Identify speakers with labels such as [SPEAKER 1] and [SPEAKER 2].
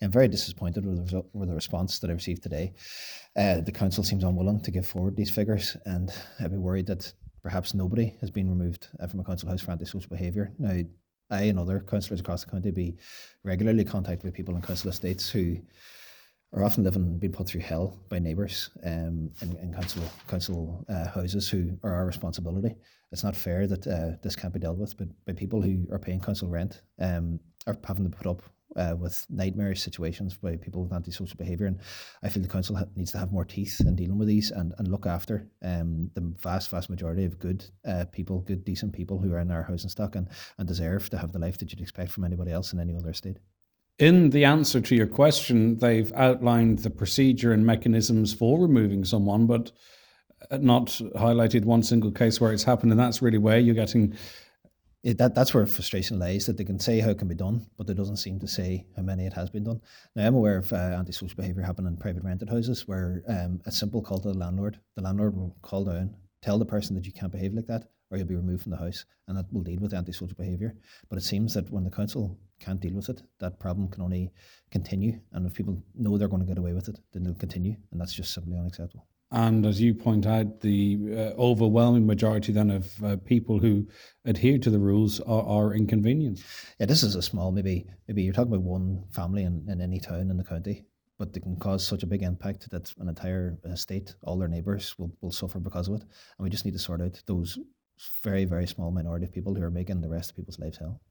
[SPEAKER 1] I'm very disappointed with the response that I received today. The council seems unwilling to give forward these figures, and I'd be worried that perhaps nobody has been removed from a council house for antisocial behaviour. Now, I and other councillors across the county be regularly contacted with people in council estates who are often living, being put through hell by neighbours in council houses who are our responsibility. It's not fair that this can't be dealt with, but by people who are paying council rent are having to put up with nightmarish situations by people with antisocial behaviour. And I feel the council needs to have more teeth in dealing with these and look after the vast majority of good people, good decent people who are in our housing stock and deserve to have the life that you'd expect from anybody else in any other estate.
[SPEAKER 2] In the answer to your question, they've outlined the procedure and mechanisms for removing someone, but not highlighted one single case where it's happened, and that's really where you're getting...
[SPEAKER 1] That's where frustration lies, that they can say how it can be done, but there doesn't seem to say how many it has been done. Now, I'm aware of antisocial behaviour happening in private rented houses where a simple call to the landlord will call down, tell the person that you can't behave like that or you'll be removed from the house, and that will deal with antisocial behaviour. But it seems that when the council can't deal with it, that problem can only continue, and if people know they're going to get away with it, then they'll continue, and that's just simply unacceptable.
[SPEAKER 2] And as you point out, the overwhelming majority then of people who adhere to the rules are inconvenienced.
[SPEAKER 1] Yeah, this is a small, maybe you're talking about one family in any town in the county, but they can cause such a big impact that an entire estate, all their neighbours will suffer because of it. And we just need to sort out those very, very small minority of people who are making the rest of people's lives hell.